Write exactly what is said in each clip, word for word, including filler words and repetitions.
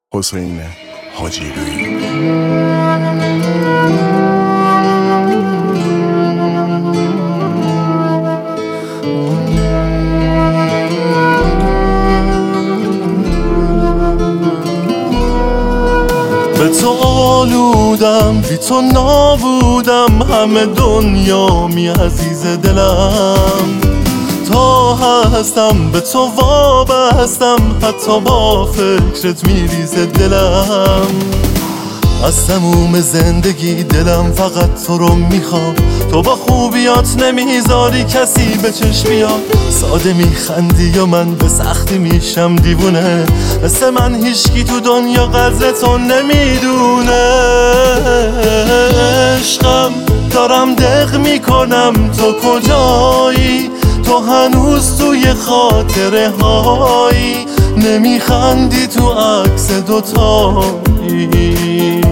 حسین حاجیلویی. به تو آلودم، بی تو نابودم، همه دنیا می عزیز دلم. تا هستم به تو وابستم، حتی با فکرت میریز دلم. از تموم زندگی دلم فقط تو رو میخوام. تو با خوبیات نمیذاری کسی به چشم بیاد. ساده میخندی و من به سختی میشم دیوونه. مثل من هیچکی تو دنیا قدر تو نمیدونه. عشقم دارم دق میکنم تو کجایی؟ تو هنوز توی خاطره هایی. نمیخندی تو عکس دوتایی.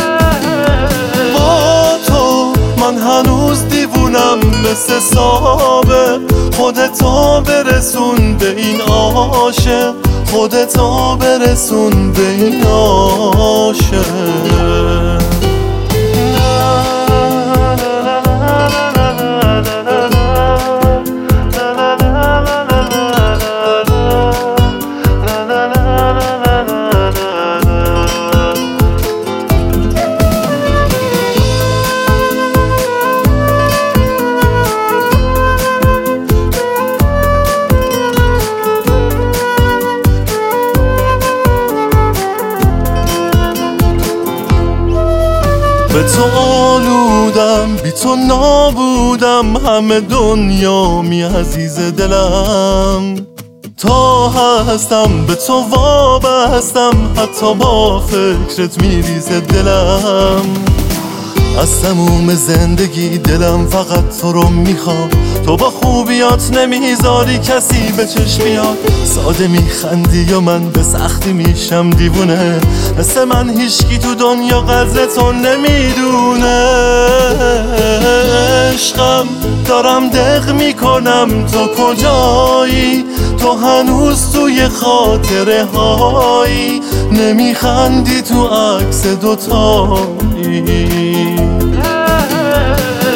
با تو من هنوز دیوونم مثل سابق. خودتو برسون به این عاشق، خودتو برسون به این عاشق. به تو آلودم، بی تو نابودم، همه دنیا می عزیز دلم. تا هستم به تو وابستم، حتی با فکرت میریز دلم. از تموم زندگی دلم فقط تو رو میخوام. تو با خوبیات نمیذاری کسی به چشم بیاد. ساده میخندی و من به سختی میشم دیوونه. مثل من هیچکی تو دنیا قدر تو نمیدونه. عشقم دارم دق میکنم تو کجایی؟ تو هنوز توی خاطره هایی. نمیخندی تو عکس دوتایی.